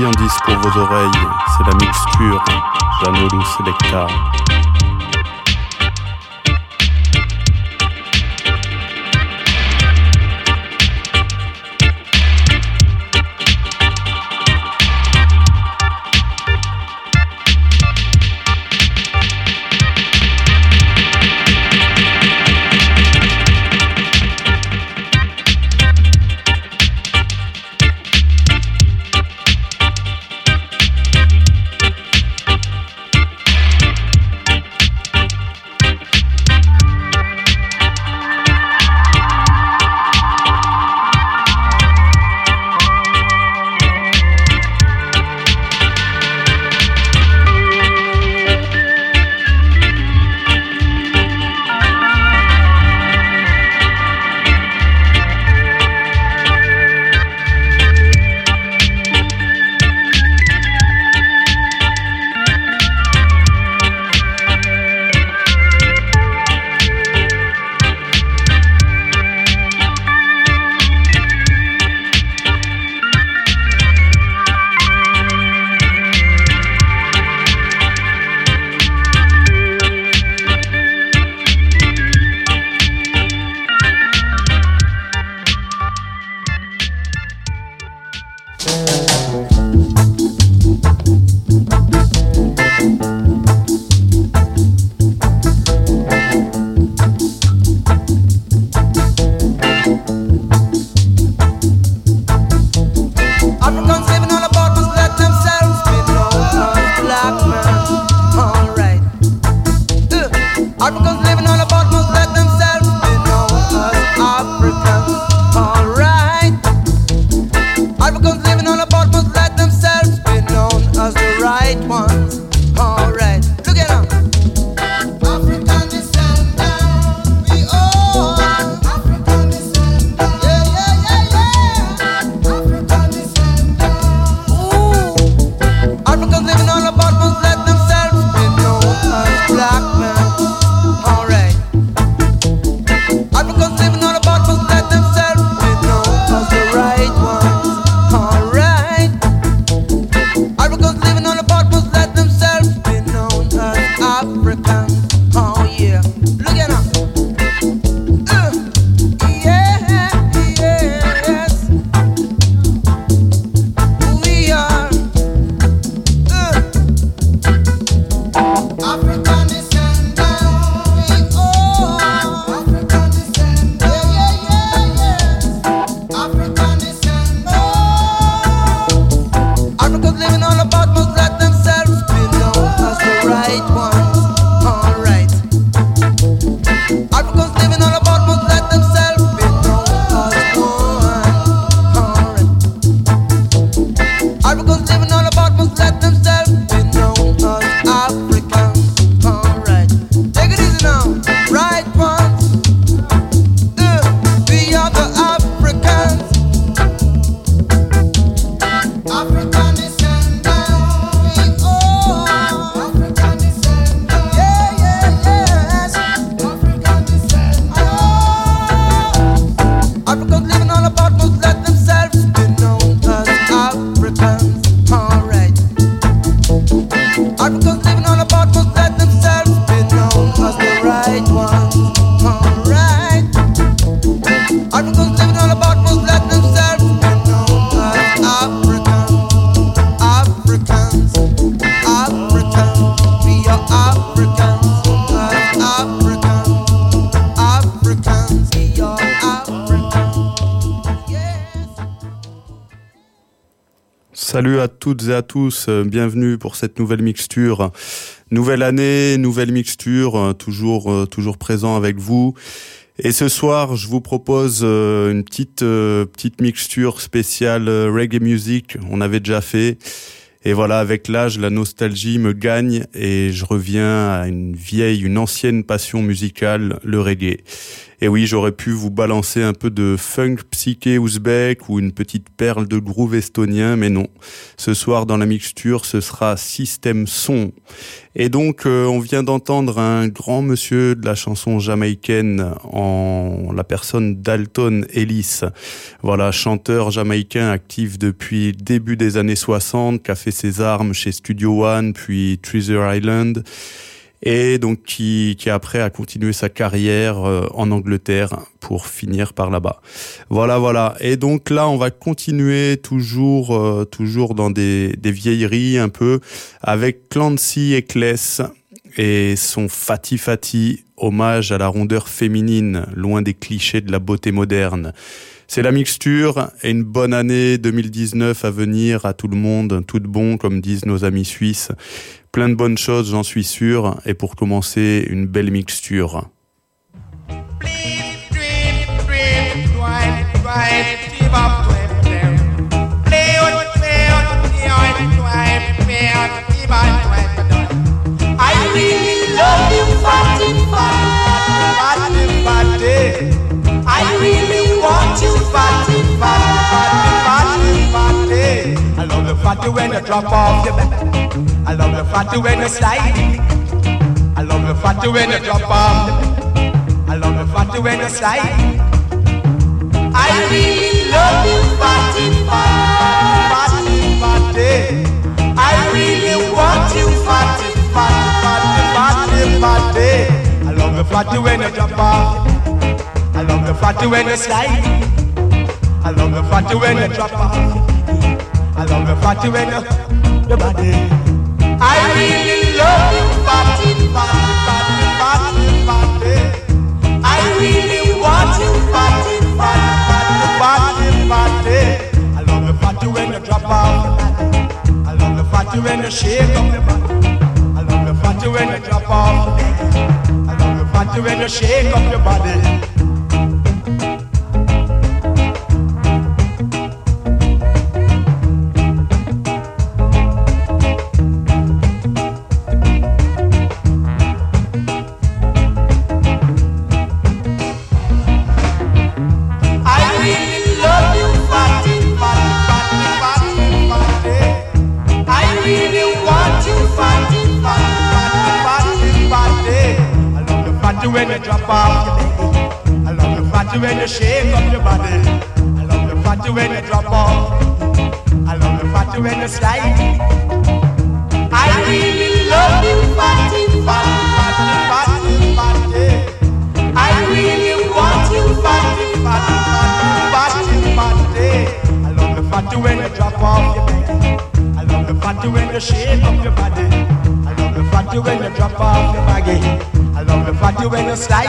friandise pour vos oreilles, c'est la mixture Janolu Selecta. Salut à toutes et à tous, bienvenue pour cette nouvelle mixture. Nouvelle année, nouvelle mixture, toujours présent avec vous. Et ce soir, je vous propose une petite mixture spéciale reggae music. On avait déjà fait. Et voilà, avec l'âge, la nostalgie me gagne et je reviens à une ancienne passion musicale, le reggae. Et oui, j'aurais pu vous balancer un peu de funk psyché ouzbek ou une petite perle de groove estonien, mais non. Ce soir, dans la mixture, ce sera System Son. Et donc, on vient d'entendre un grand monsieur de la chanson jamaïcaine en la personne d'Alton Ellis. Voilà, chanteur jamaïcain actif depuis le début des années 60, qui a fait ses armes chez Studio One, puis Treasure Island. Et donc qui après a continué sa carrière en Angleterre pour finir par là-bas. Voilà. Et donc là, on va continuer toujours dans des vieilleries un peu avec Clancy Eccles et son Fati Fati, hommage à la rondeur féminine, loin des clichés de la beauté moderne. C'est la mixture et une bonne année 2019 à venir à tout le monde, tout de bon comme disent nos amis suisses. Plein de bonnes choses, j'en suis sûr. Et pour commencer, une belle mixture. I love the fatty when you drop off your back. I love the fatty when you slide. I love the fatty when you drop off your back. I love the fatty when you slide. I really love you, fatty, fatty, fatty. I really want you, fatty, fatty, fatty. I love the fatty when you drop off. I love the fatty when you slide. I love the fatty when you drop off. I love the fatty when your body. I really love you, fatty, fatty, fatty, fatty. I really want you, fatty, fatty, fatty, fatty. I love the fatty when you drop off. I love the fatty when you shake up your body. I love the fatty when you drop off. I love the fatty when you shake up your body. When you drop off your baby, I love the fatty when you shake up your body. I love the fatty when you drop off. I love the fatty when you slide. I really love you, fatty, fatty, fatty, fatty. I really want you, fatty, fatty, fatty, fatty. I love the fatty when you drop off your baby. I love the fatty when you shake up your body. I love the fatty when you drop off your baggy. I love the fatty when you slide.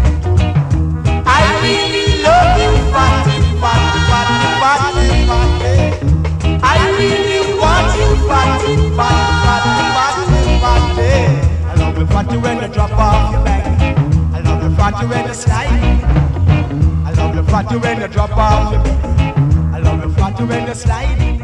I really love you, fatty, fatty, fatty, fatty, fatty. I really want you, fatty, fatty, fatty, fatty. I love the fatty when you drop off your back. I love the fatty when you slide. I love the fatty when you drop off your back. I love the fatty when you slide.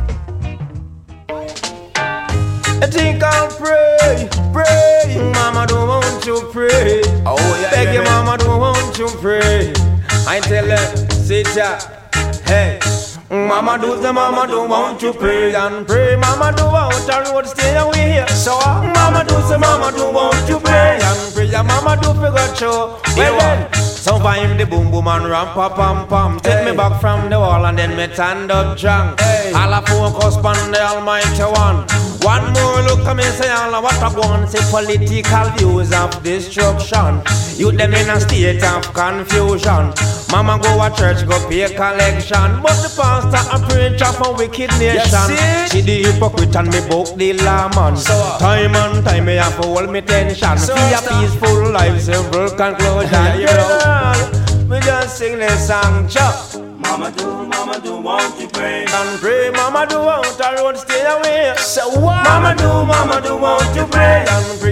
I think I'll pray, pray. Mama don't want you pray. Oh yeah, beg your mama don't want you pray. I tell her, sit ya, hey. Mama do the mama don't want you pray and pray. Mama do want a road stay away here. So mama do the mama don't want you pray and pray. And mama do figure show. Well then, survive the boom boom and ramp pa pam pam. Take me back from the wall and then me stand up drunk. All I focus on the Almighty One. One more look at me say all what I want. Say political views of destruction. You them in a state of confusion. Mama go to church, go pay collection. But the pastor a preacher for wicked nation. See the hypocrite and me book the lawman. Time and time me have to hold me tension. See a peaceful life, simple conclusion. You know, we just sing this song, Chuck. Mama do, won't you pray? And pray, mama do, want a road stay away. So what? Mama do, won't you pray? And pray,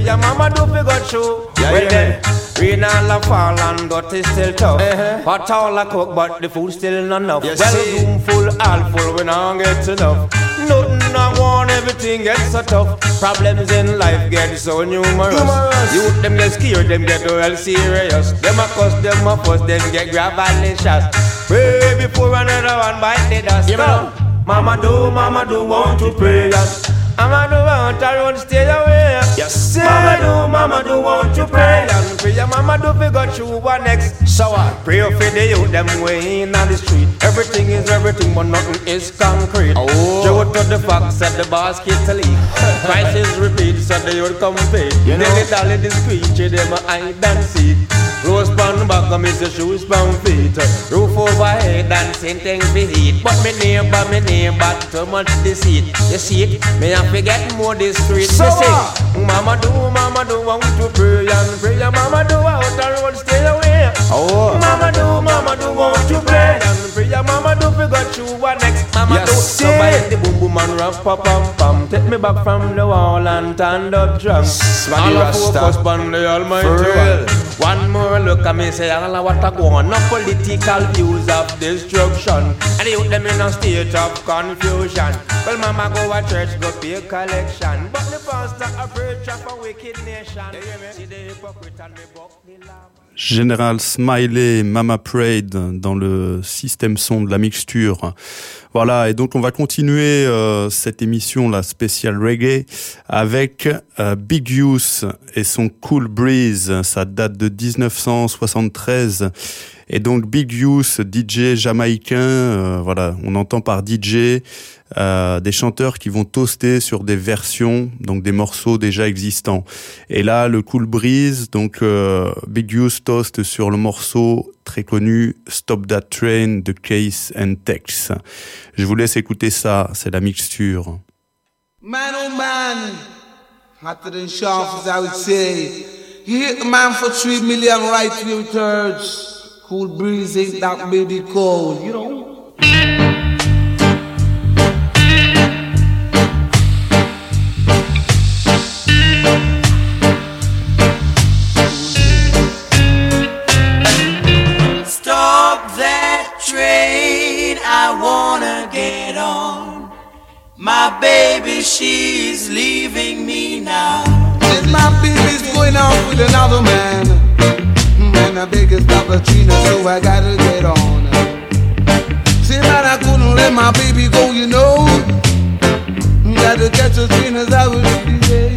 Pray your mama do fi go through. Well then, rain all a fall and dirty still tough. Hot all a cook but the food still not enough. Well, room full, all full, we not get enough. Nothing I want, everything gets so tough. Problems in life get so numerous. Youth them get scared, them get real serious. Them a cuss, them a fuss, them get grab and shots. Pray before another one bite the dust. Mama do, want to pray. Mama do, want to run, stay away. Yes, Mama do, want to pray. And pray, mama do, we go through one next. So I pray for the youth, them way in on the street. Everything is everything, but nothing is concrete. Joe to the fox at the basket to leave. Prices repeat, so the youth compete. Dilly dally the screech, them I and seek. Rose pan back, I miss the shoes pan feet. Roof overhead, dancing things we heat. But me neighbor, too much deceit. You see it, me have to get more discreet. So Mama do, want to pray and pray. Mama do, out the road, stay away. Mama do, want to pray and pray. Mama do, we got you what next. Mama do, so buy the boom boom and rap pam pam pam. Take me back from the wall and stand up drunk. All of focus on the Almighty one. One more look at me, say all of what I go on. No political views of destruction. And you them in a state of confusion. Well, mama go to church, go pay a collection. But the pastor a preach of a wicked nation. See the hypocrite and the buck the lamb. Général Smiley, Mama Prayed dans le système son de la mixture. Voilà, et donc on va continuer cette émission, la spéciale reggae, avec Big Youth et son Cool Breeze. Ça date de 1973. Et donc Big Youth, DJ jamaïcain, voilà, on entend par DJ des chanteurs qui vont toaster sur des versions, donc des morceaux déjà existants. Et là, le Cool Breeze, donc Big Youth toast sur le morceau très connu Stop That Train de Case and Tex. Je vous laisse écouter ça, c'est la mixture. Man oh man, hotter than sharp as I would say. You hit the man for 3 million right two-thirds. Cool Breeze ain't that baby cold, you know. Stop that train, I wanna get on. My baby, she's leaving me now. And my baby's going out with another man. And I beg is Papa Trina, so I gotta get on. See man, I couldn't let my baby go, you know. Gotta catch a Trina's I would be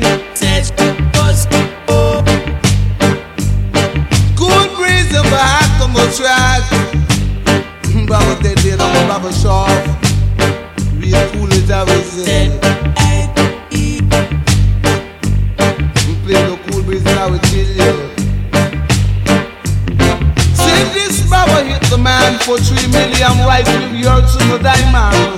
Good Breeze if I had to go track. Baba they did on the Baba Sharp. Real cool as I was say. Play the Cool Breeze and I would chill you. Baba hit the man for 3 million right with yours to the diamond.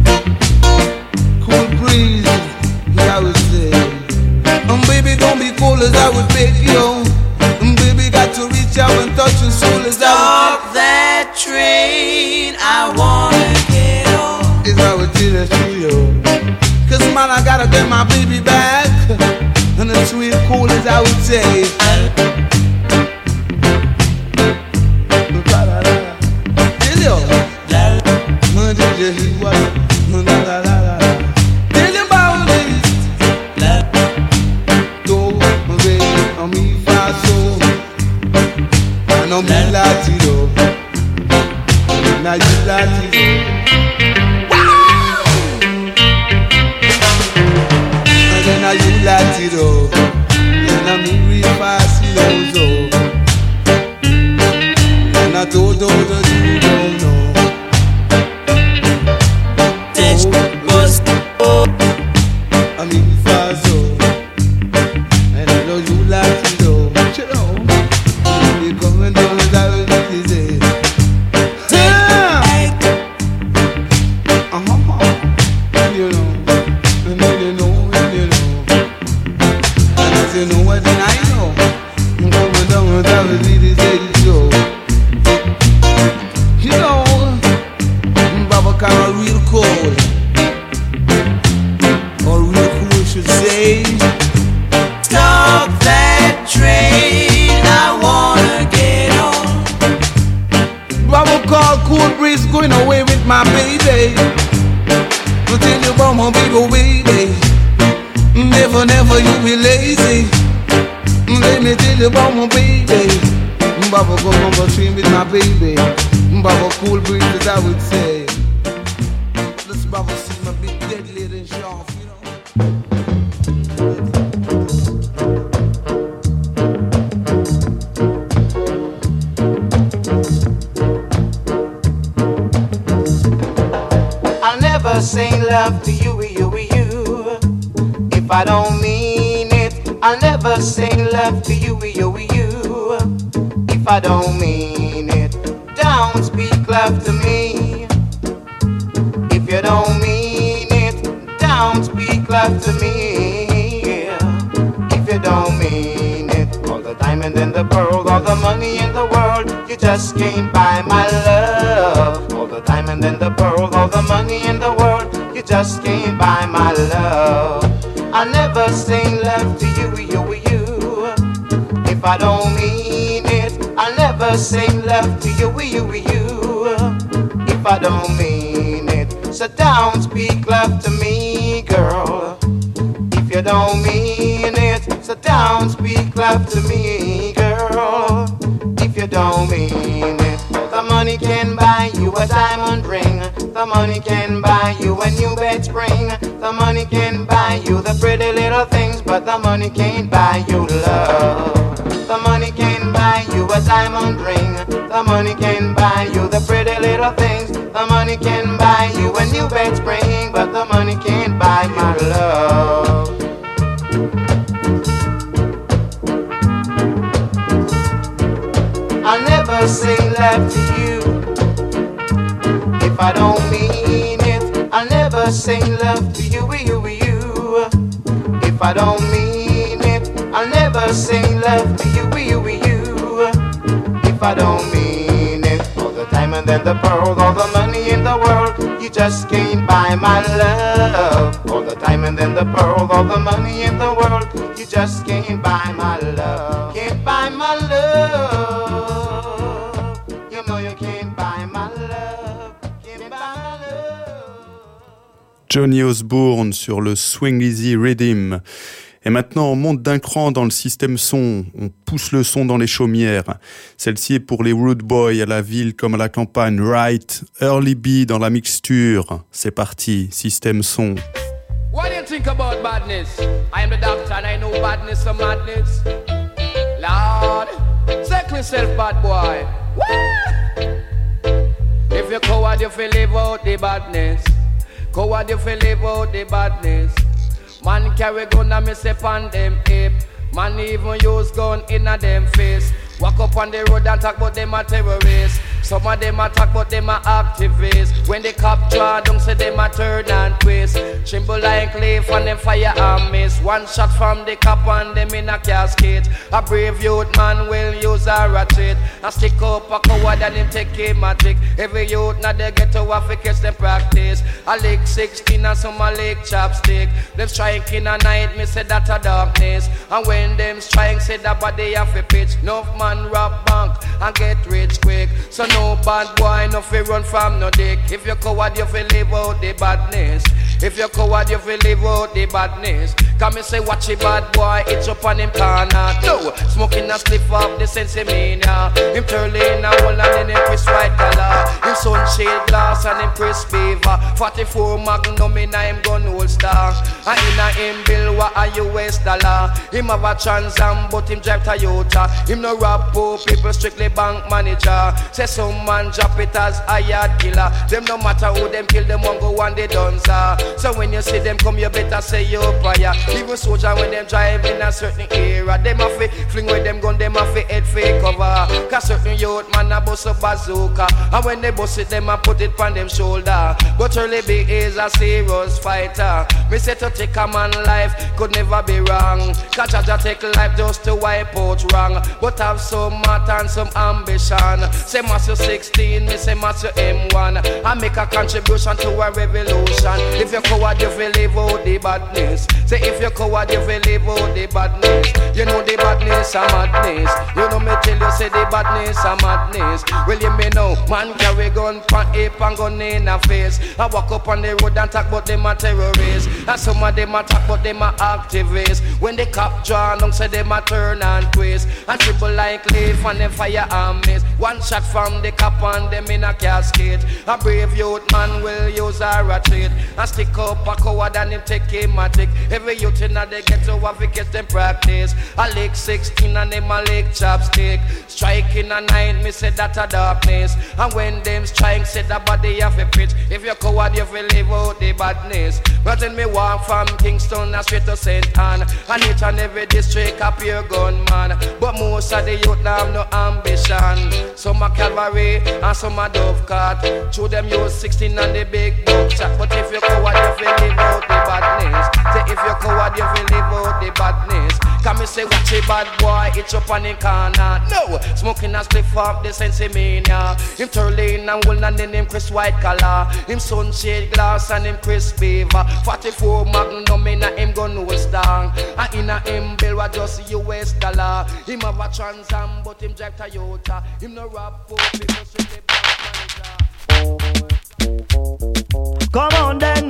Cool Breeze, I would say. Baby, don't be cool as I would beg you. Baby, got to reach out and touch your soul as I would. Stop that train, I wanna get on. Is I would tell it to you. Cause man, I gotta get my baby back. And it's sweet cool as I would say. Stop is going away with my baby. I'll tell you about my baby. Never, never you be lazy. Let me tell you about my baby. Baba go number 3 with my baby. Baba cool breezes, I would say. This Baba see my big deadly and sharp, you know. I'll never say love to you, if I don't mean it. I'll never say love to you, if I don't mean it. Don't speak love to me if you don't mean it. Don't speak love to me if you don't mean it. All the diamond and the pearl, all the money in the world, you just can't buy my love. All the diamond and the pearl, all the money in the world, you just can't buy my love. I'll never say love to you, if I don't mean it. I'll never say love to you, if I don't mean it. So don't speak love to me, girl, if you don't mean it. So don't speak love to me, girl, if you don't mean it. The money can buy you a diamond ring. The money can buy you a new bed spring. The money can buy you the pretty little things, but the money can't buy you love. The money can buy you a diamond ring. The money can buy you the pretty little things. The money can buy you a new bed spring, but the money can't buy my love. I'll never say love to you if I don't mean it. I'll never say love to you, if I don't mean it. I'll never say love to you, if I don't mean it. All the diamond and the pearl, all the money in the world, you just can't buy my love. All the diamond and the pearl, all the money in the world, you just can't buy my love. Can't buy my love. You know you can't buy my love. Can't buy my love. Johnny Osbourne sur le Swing Easy Rhythm. Et maintenant, on monte d'un cran dans le système son, on pousse le son dans les chaumières. Celle-ci est pour les rude boys à la ville comme à la campagne. Right, Early B dans la mixture. C'est parti, système son. What do you think about badness? I am the doctor and I know badness and madness. Lord, check yourself, bad boy. What? If you're coward, you feel live out the badness. Coward, you feel live out the badness. Man carry gun and me step on them hip. Man even use gun in a them face. Walk up on the road and talk about them a terrorists. Some of them attack but them a activists. When they capture, don't say them a turn and twist. Tremble like leaf and them fire and miss. One shot from the cop and them in a casket. A brave youth man will use a ratchet. And stick up a coward and him take him a trick. Every youth now they get to have to catch them practice. A lick 16 and some a lick chopstick. Them strike in a night, me say that a darkness. And when them strike, say that body have to pitch. Enough man rob bank and get rich quick. So no bad boy, no fi run from no dick. If you coward, you fi live out the badness. If you coward, you fi live out the badness. Come and say watch a bad boy, it's up on him corner. No, smoking a slip up the sense mania. Him turling a hole and then him Chris white collar. Him sunshade glass and him Chris beaver. 44 magnum in a him gun holster. And in a him bill what a US dollar. Him have a Trans Am but him drive Toyota. Him no rob poor people, strictly bank manager. Say some man drop it as a yard killer. Them no matter who them kill, them won't go and they done sir. So when you see them come, you better say your prayer. Even soldier when them drive in a certain area, them a fi fling with them gun, them a fi head fi cover. Cause certain youth man a bust a bazooka. And when they bust it, them a put it on them shoulder. But Early B is a serious fighter. Me say to take a man life could never be wrong. Cause Jaja take life just to wipe out wrong. But have some heart and some ambition. Say Matthew 16, me say Matthew M1. I make a contribution to a revolution. If you're coward, you feel live out the badness. Say if you're coward, you feel live out the badness. You know the badness badness a madness. You know me tell you say the badness a madness. Well you me know, man carry gun pan ape and gun in a face. I walk up on the road and talk but them a terrorists. And some of them a talk but them a activists. When they capture down say them a turn and twist. And triple like leaf and them fire and miss. One shot from the cap and them in a casket. A brave youth man will use a ratchet and stick up a coward and him take him a tick. Every youth in a they get to have to get them practice. A lick 16 and them a lick chopstick. Striking a 9, me say that a darkness. And when them strike, say the body have a pitch. If you're coward, you will live out the badness. But then me walk from Kingston and straight to St. Anne. And each and every district a pure gunman. But most of the youth now have no ambition. Some a cavalry and some a dovecot. Through them use 16 and the big buckshot. But if you're coward, you will live out the badness. Say if you're coward, you will live out the badness. Can me say watch a bad boy, it's up on the corner. No, smoking a spliff up the sensimania. Him Turlane and Wool and then him Chris White collar. Him sunshade glass and him Chris Beaver. 44 Magnum in a him gun nose down. And in a him bill was just US dollar. Him have a Trans Am but him drive Toyota. Him no rob for people so the bank manager. Come on then,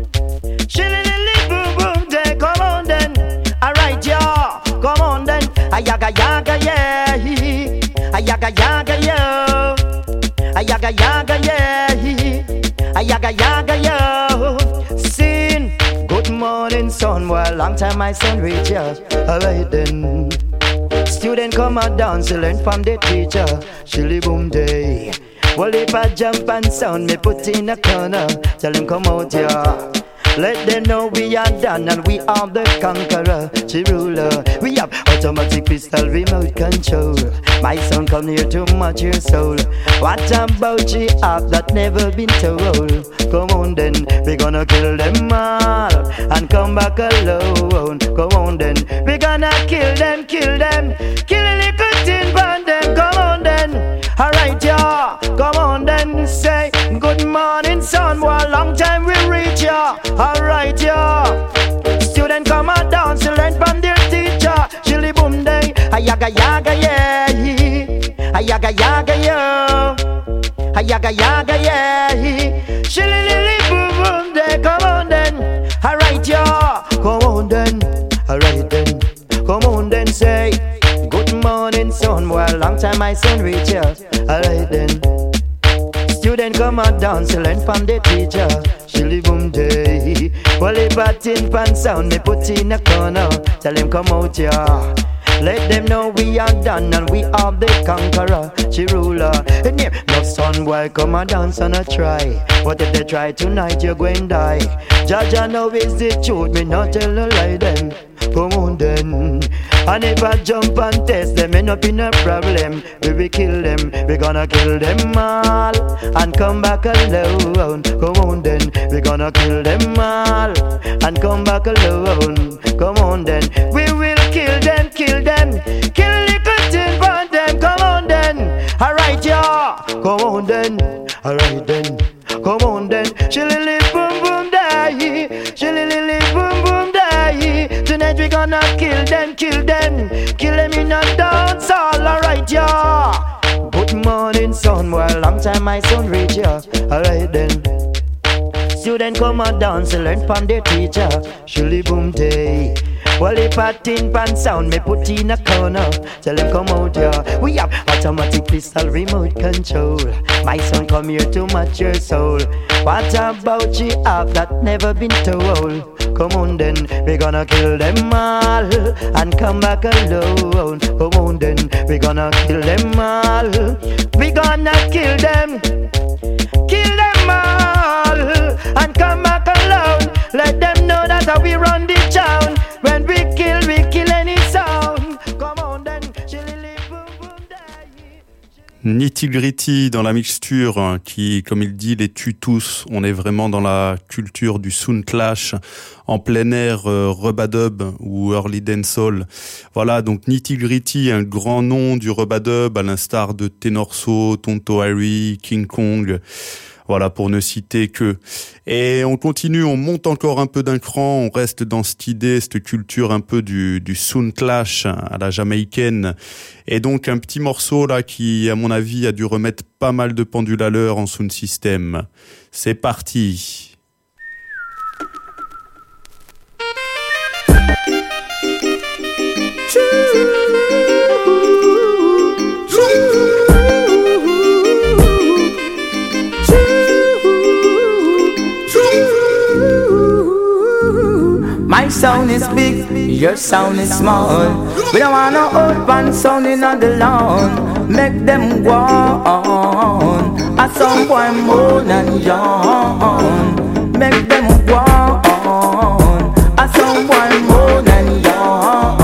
shillily boom boom day. Come on then, alright yeah. Come on then, ayaga yaga yeah, ayaga yaga yeah, ayaga yaga yeah, ayaga yaga yeah. Sin, good morning son, well long time my son reach ya. Alright then, student come out dance to learn from the teacher. Shilly boom day. Well if I jump and sound me put in a corner. Tell him come out here. Let them know we are done and we are the conqueror, the ruler. We have automatic pistol remote control. My son come near to match your soul. What about you have that never been told? Come on then, we gonna kill them all and come back alone. Come on then, we gonna kill them, kill a little tin pan them. Come on then, alright yeah, come on then. Say good morning son, well long time we reach ya. Alright, yeah. Student come and dance to learn from their teacher. Shilly boom day, ayaga yaga yeah, ayaga yaga yeah, ayaga yaga yeah. Shilly lily boom boom day, come on then. Alright, yeah, come on then. Alright then, come on then. Say good morning son, well long time my son reach ya. Alright then. Student come and dance to learn from the teacher. Shilly boom day. Well if a tin pan sound me put in a corner. Tell him come out here. Let them know we are done and we are the conqueror, the ruler. And here, no son boy come and dance and a try. What if they try tonight you're going to die. Jaja know is the truth, me not tell a lie then. Come on then. And if I jump and test them, end up in a problem. We will kill them, we gonna kill them all and come back alone. Come on then, we gonna kill them all and come back alone. Come on then, we will kill them, kill a little tin on them. Come on then, alright yeah, come on then, alright then, come on then. Shillily boom boom die, shillily boom boom die. Tonight we gonna kill them, kill them in a dance hall. Alright yeah. Good morning son, well long time my son reach ya. Alright then. Student come and dance to learn from their teacher. Shilly boom day. Well if a tin pan sound me put in a corner. Tell him come out here. We have automatic pistol remote control. My son come here to match your soul. What about you have that never been told? Come on then, we gonna kill them all and come back alone. Come on then, we gonna kill them all. We gonna kill them all and come back alone. Let them know that's how we run the town. When we kill any sound. Come on then, Nitty Gritty dans la mixture qui, comme il dit, les tue tous. On est vraiment dans la culture du sound clash en plein air, rubadub ou early dancehall. Voilà, donc Nitty Gritty, un grand nom du rubadub à l'instar de Tenorso, Tonto Harry, King Kong. Voilà, pour ne citer que. Et on continue, on monte encore un peu d'un cran, on reste dans cette idée, cette culture un peu du sound clash à la jamaïcaine. Et donc un petit morceau là qui, à mon avis, a dû remettre pas mal de pendules à l'heure en sound system. C'est parti. My sound is big, your sound is small. We don't want no open sounding on the lawn. Make them go on. A some boy more than yawn. Make them go on. A some boy more than yawn.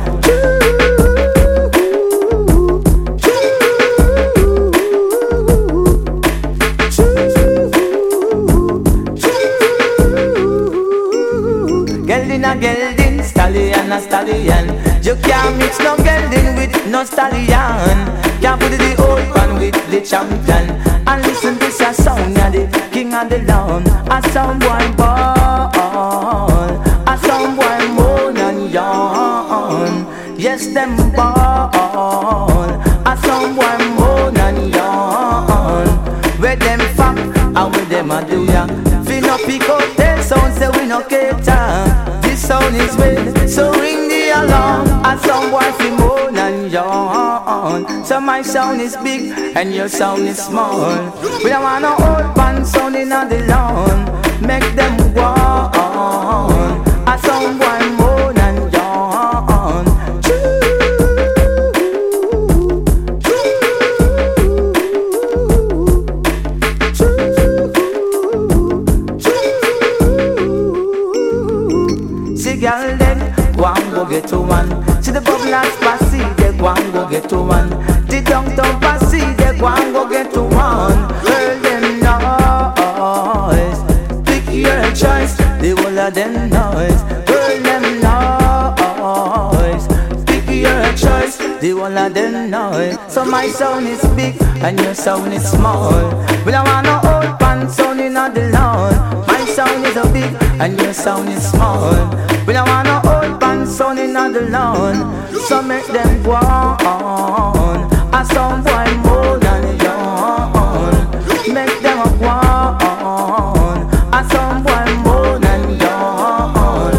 Gelding, stallion, a stallion. You can't mix no gelding with no stallion. Can't put the old one with the champion. And listen to this sound, you're the king of the land. A sound boy ball, a sound boy moan and yawn. Yes, them ball, a sound boy moan and yawn. Where them fuck, and where them a do ya? Fi no pick out their sound, say we no cater. Sound is red, so ring the alarm. A sound boy fi moan and yawn. So my sound is big and your sound is small. We don't want no old band sounding on the lawn. Make them go on. A sound boy moan and yawn. Girl, then go and go get to one. See the bubblers passy, they go and go get to one. The downtown passy, they go and go get to one. Girl, them noise, pick your choice. The whole of them noise. Girl, them noise, pick your choice. The whole of them noise. So my sound is big and your sound is small. We don't want no old pants sounding on the lawn. My sound is a big and your sound is small. We don't want no old band sounding on the lawn. So make them go on. A sound boy more than yawn. Make them go on. A sound boy more than yawn.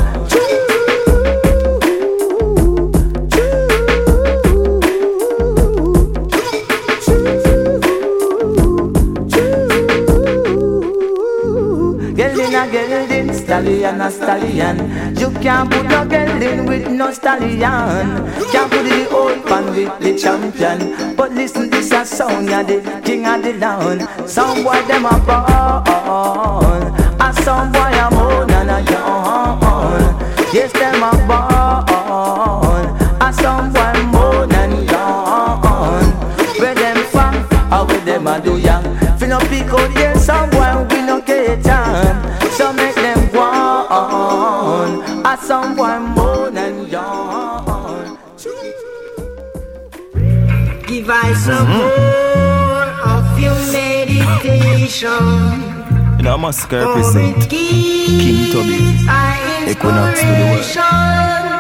Gelding, stallion, a stallion. You can't put no gelding with no stallion. Can't put the old pan with the champion. But listen, this a sound, you're the king of the land. Some boy them a born, and some boy a moan and a yawn. Yes, them a born, and some boy moan and yawn. Where them from, or where them a do young. Fi no pick out here, some boy we no cater. So make them go on. A some boy moan and yawn. Give I some more of your meditation. You know, I must represent King Tubby, Equinox to the world.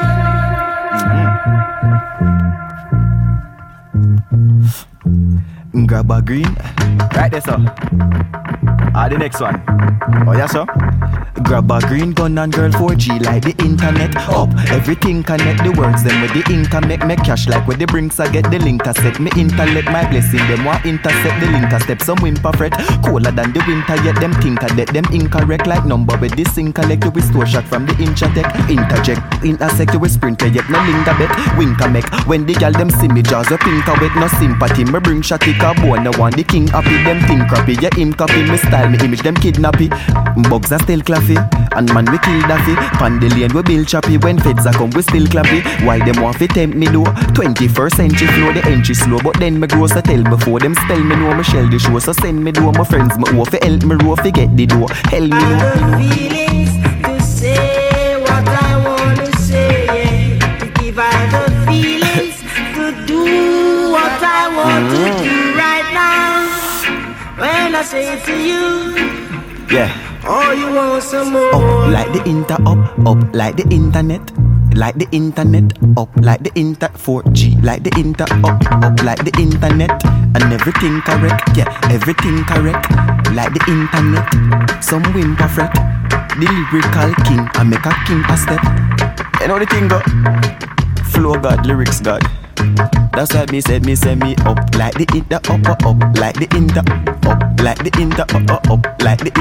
Grab a green, right there, sir. The next one. Oh, yeah, sir. Grab a green gun and girl 4G like the internet. Up, everything connect the words. Then with the ink I make cash like with the brinks I get the link I set. Me intellect my blessing. Them want intercept the link I step. Some whimper fret. Colder than the winter yet them think I dead. Them incorrect like number with this ink collect. You with store shot from the Inchatech. Interject, intersect you with sprinter yet no linger bet. Winker make. When the gal them see me jaws up pink with no sympathy. Me bring shotty carbone. No one the king happy. Them think crappy. Yeah him copy me style. Me image them kidnappy. Bugs are still claffy. And man we kill Daffy. Pan the lane we build choppy. When feds are come we still clappy. Why them want fi tempt me though? 21st century flow the entry slow. But then me grow so tell before them spell me know me shell the show. So send me do my friends me owe fi help me row fi get the door. Hell me know. Feelings to say what I wanna say. To give I the feelings to do what I want to do right now. When I say to you, Yeah. oh, you want some more? Up like the up like the internet. Like the internet, up like the 4G, like the up like the internet, and everything correct, yeah, everything correct, like the internet. Some whimper fret, the lyrical king, I make a king a step. You know the thing go, flow God, lyrics God. That's why me say me up like the up like the up like the up like the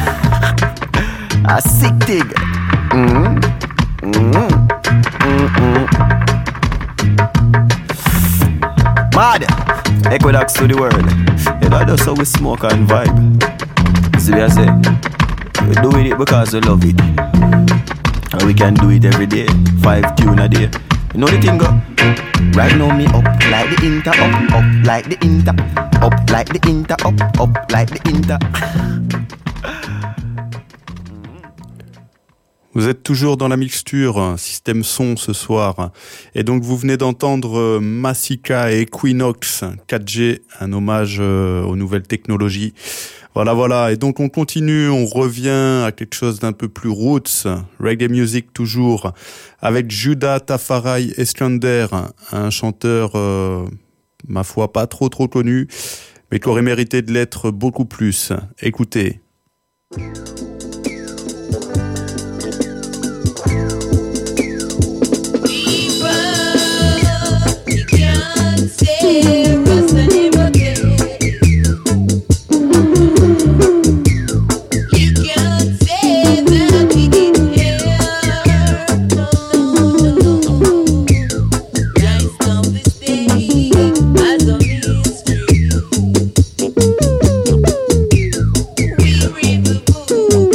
a sick thing. Mad, Equinox to the world. You know that's how we smoke and vibe. See what I say? We doing it because we love it, and we can do it every day. 5 tune a day. You know the thing go? Right now me up like the up like the up like the up like the Vous êtes toujours dans la mixture Système Son ce soir. Et donc vous venez d'entendre Masika et Equinox 4G, un hommage aux nouvelles technologies. Voilà. Et donc on continue, on revient à quelque chose d'un peu plus roots, reggae music toujours, avec Judah Tafari Eskander, un chanteur, ma foi, pas trop connu, mais qui aurait mérité de l'être beaucoup plus. Écoutez. We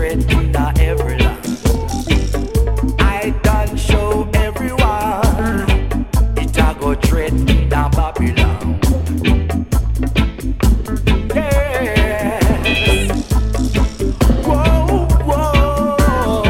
tread in every land. I done show everyone it a go tread in Babylon. Yes. Whoa, whoa.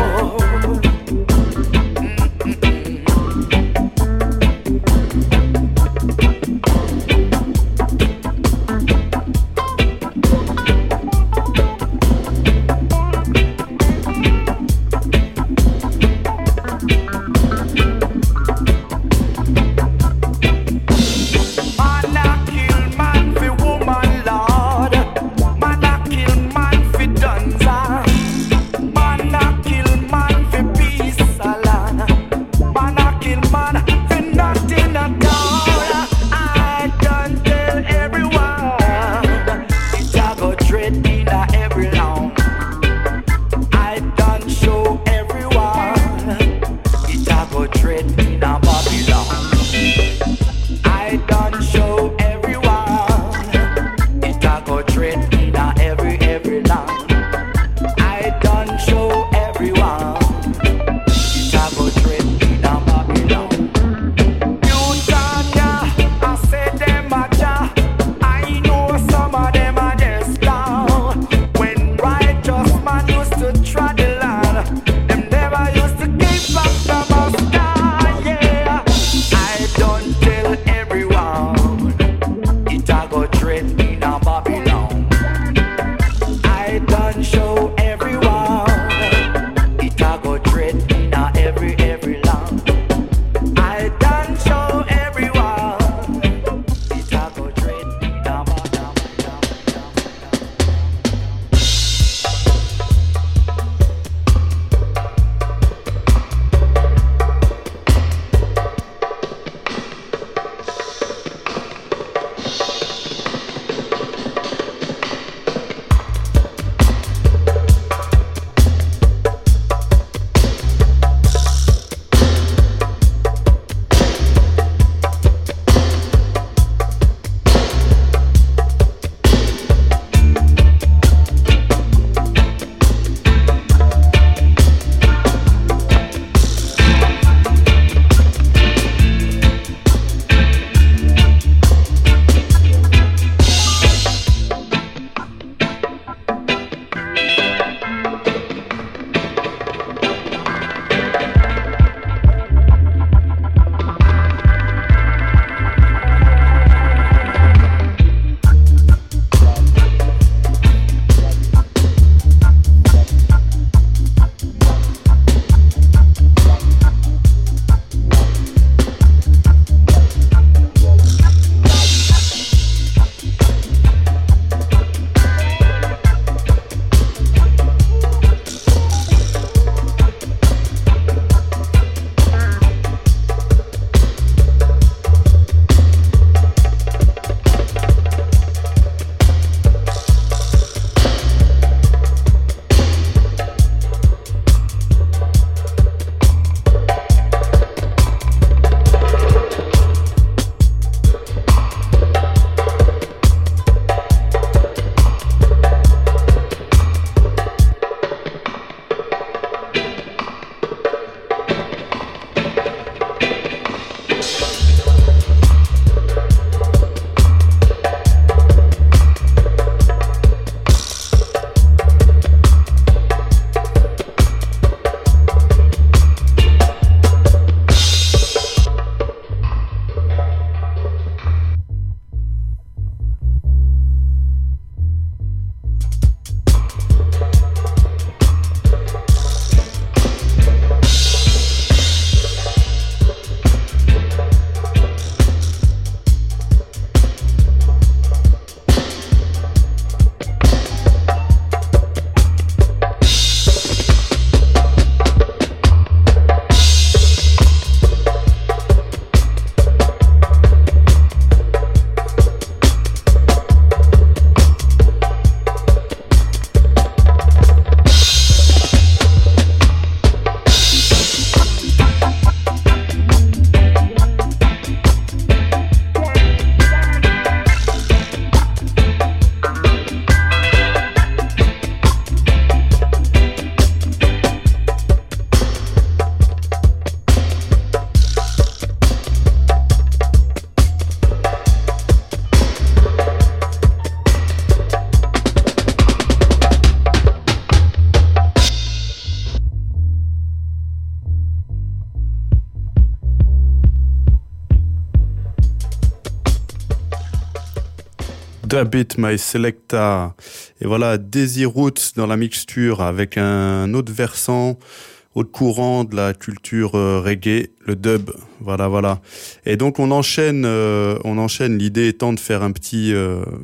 Dub It My Selecta. Et voilà, Daisy Roots dans la mixture avec un autre versant, autre courant de la culture reggae, le dub. Voilà. Et donc on enchaîne. L'idée étant de faire un petit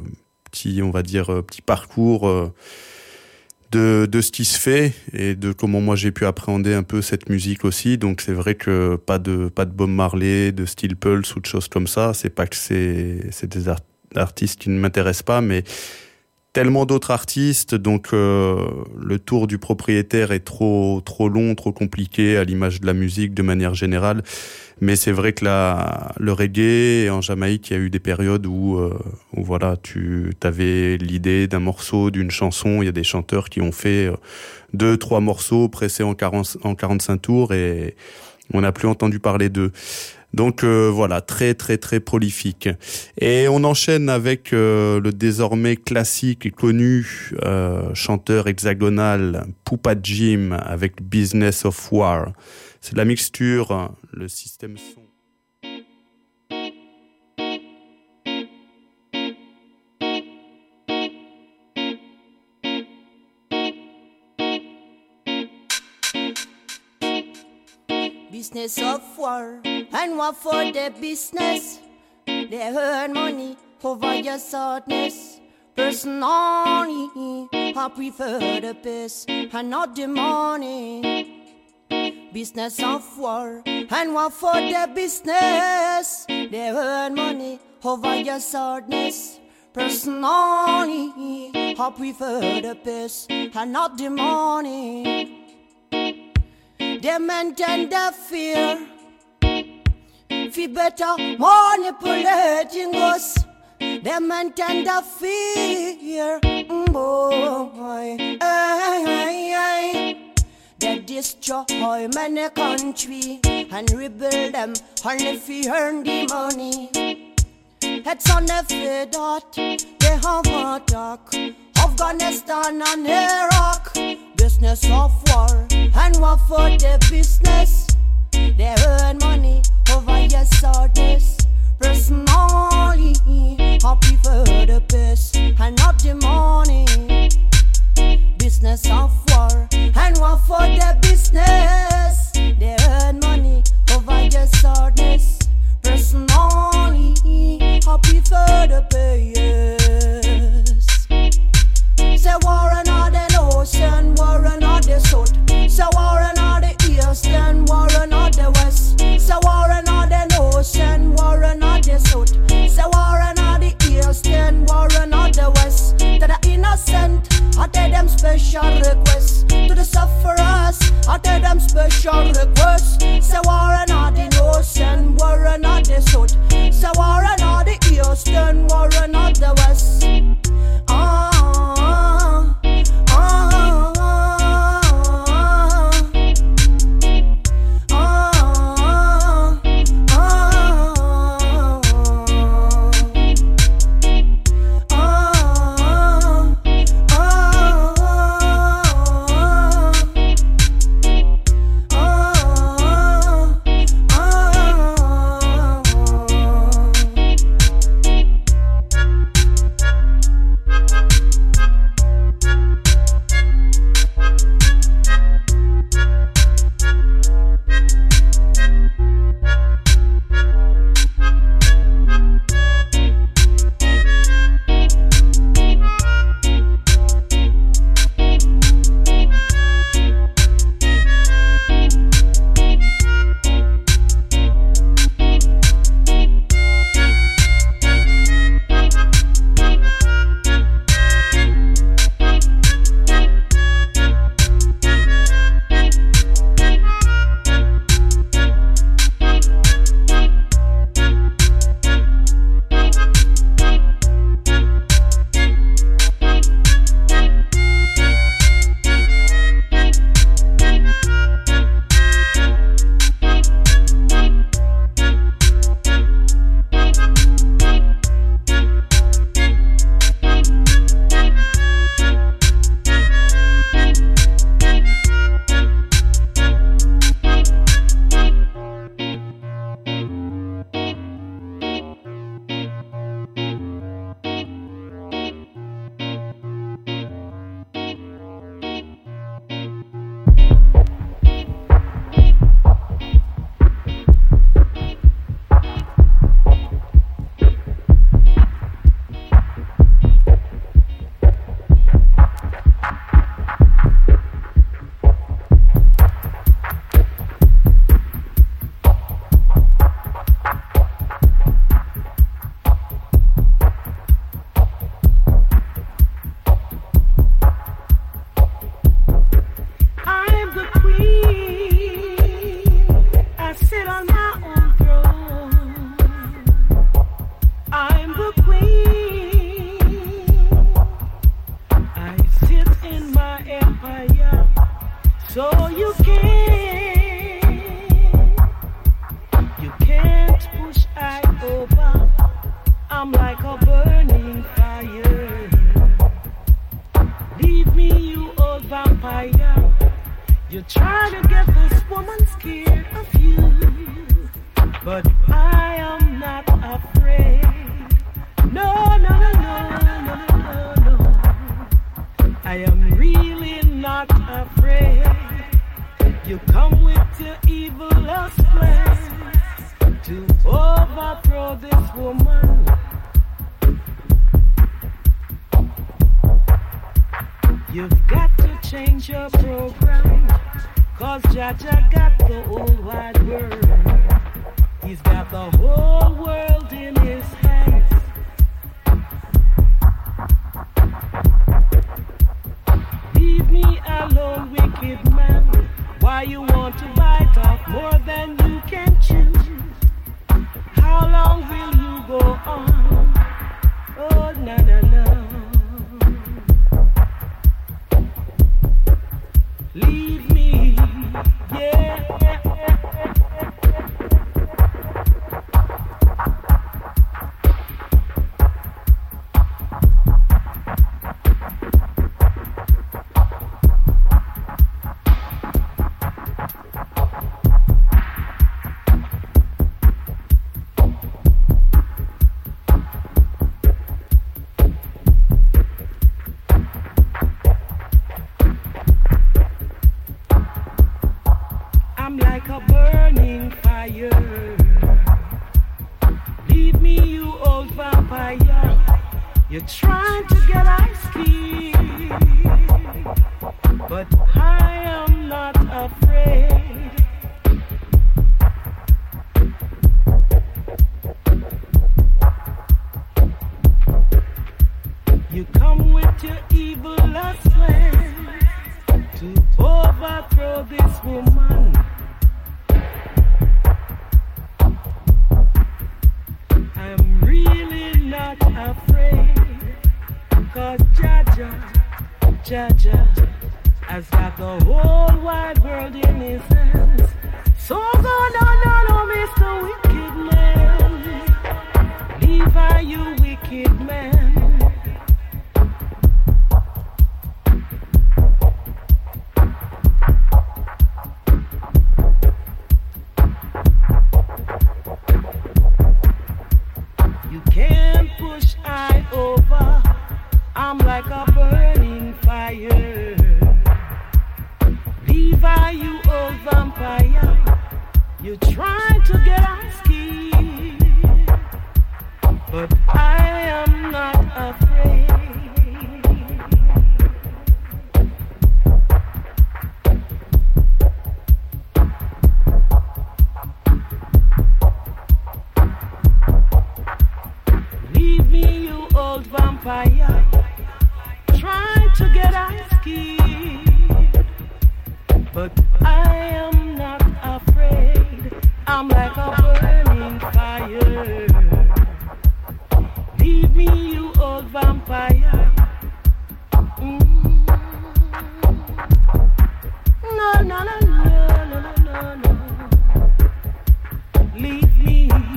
parcours de ce qui se fait et de comment moi j'ai pu appréhender un peu cette musique aussi. Donc c'est vrai que pas de Bob Marley, de Steel Pulse ou de choses comme ça. C'est pas que c'est des artistes qui ne m'intéressent pas, mais tellement d'autres artistes. Donc le tour du propriétaire est trop long, trop compliqué à l'image de la musique de manière générale. Mais c'est vrai que le reggae en Jamaïque, il y a eu des périodes où voilà, tu avais l'idée d'un morceau, d'une chanson. Il y a des chanteurs qui ont fait 2-3 morceaux pressés en 45 tours et on n'a plus entendu parler d'eux. Donc voilà, très très très prolifique. Et on enchaîne avec le désormais classique et connu chanteur hexagonal Poupa Jim avec Business of War. C'est de la mixture, le système son. Business of war, and what for the business? They earn money over your sadness. Personally, I prefer the peace and not the money. Business of war, and what for the business? They earn money over your sadness. Personally, I prefer the peace and not the money. They maintain their fear, fi better manipulating us. They maintain their fear, boy. They destroy many countries and rebuild them only fi earn the money. It's on every dot they have attack Afghanistan and Iraq. Business of war, and what for the business? They earn money over your sadness. Personally, I prefer the peace and not the money. Business of war, and what for the business? They earn money over your sadness. Personally, I prefer the peace. Say war and all the ocean, war and all the south. Say war and all the east, and war and all the west. Say war and all the ocean, war and all the south. Say war and all the east, and war and all the west. To the innocent, I tell them special requests. To the sufferers, I tell them special requests. Say war and all the ocean, war and all the south. Say war and all the east, and war and all the west. So you can't push I over. I'm like a burning fire. Leave me, you old vampire. You try to get this woman scared of you, but I am not afraid. No, no, no, no, no, no, no, no. I am really not afraid. You come with your evil lust plans to overthrow this woman. You've got to change your program, 'cause Jaja got the whole wide world. He's got the whole world in his hands. Leave me alone, wicked man. Why you want to bite off more than you can chew? How long will you go on? Oh, no, no, no. Leave me, yeah. You're trying to get ice cream, but I am not afraid. You come with your evil lust plans to overthrow this woman. I'm really not afraid. 'Cause Jaja has got the whole wide world in his hands. So go no, Mr. Wicked Man. Levi, you wicked man. You can't push I over. I'm like a burning fire. Levi, you old vampire. You're trying to get our skin, but I am not afraid. Leave me, you old vampire. Trying to get ice cream, but I am not afraid. I'm like a burning fire. Leave me, you old vampire. No, no, no, no, no, no, no. Leave me.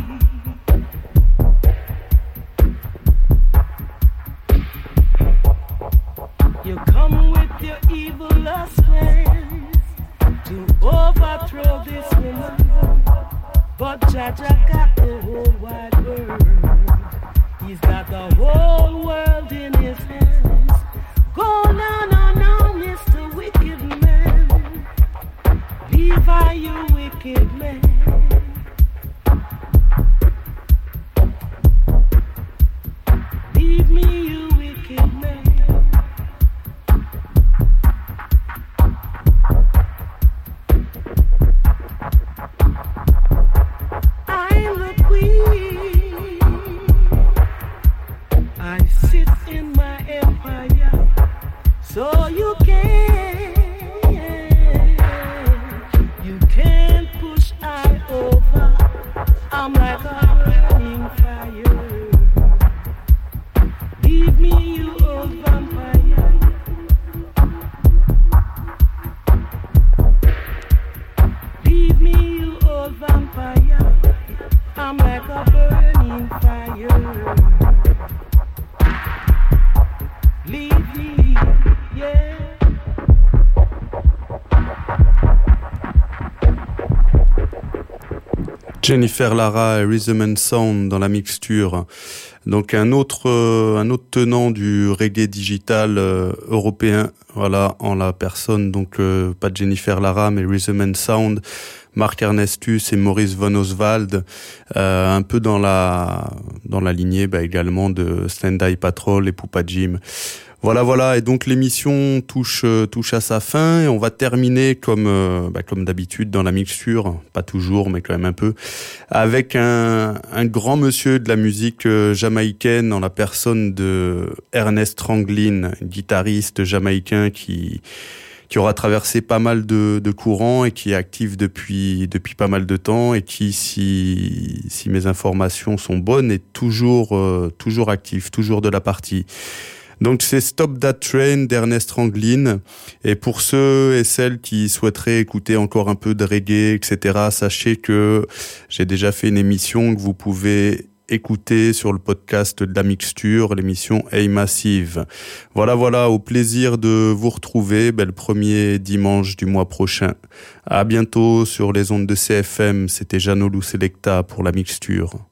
You come with your evil lust plans to overthrow this woman, but Jaja got the whole wide world. He's got the whole world in his hands. Go now, Mr. Wicked Man. Levi, you wicked man. Leave me, you wicked man. I'm the queen. I sit in my empire, so you can't push I burning fire. Leave me, yeah. Jennifer Lara et Rhythm and Sound dans la mixture. Donc un autre tenant du reggae digital européen, voilà, en la personne, donc pas de Jennifer Lara mais Rhythm and Sound, Mark Ernestus et Maurice Von Oswald, un peu dans la lignée également de Stand-Eye Patrol et Poupa Jim. Voilà, et donc l'émission touche à sa fin et on va terminer comme d'habitude dans la mixture, pas toujours mais quand même un peu, avec un grand monsieur de la musique jamaïcaine en la personne de Ernest Ranglin, guitariste jamaïcain qui aura traversé pas mal de courants et qui est actif depuis pas mal de temps et qui, si mes informations sont bonnes, est toujours actif, toujours de la partie. Donc c'est Stop That Train d'Ernest Ranglin, et pour ceux et celles qui souhaiteraient écouter encore un peu de reggae, etc., sachez que j'ai déjà fait une émission que vous pouvez écouter sur le podcast de la mixture, l'émission Hey Massive. Voilà, au plaisir de vous retrouver le premier dimanche du mois prochain. À bientôt sur les ondes de CFM, c'était Jeannot Lou Selecta pour la mixture.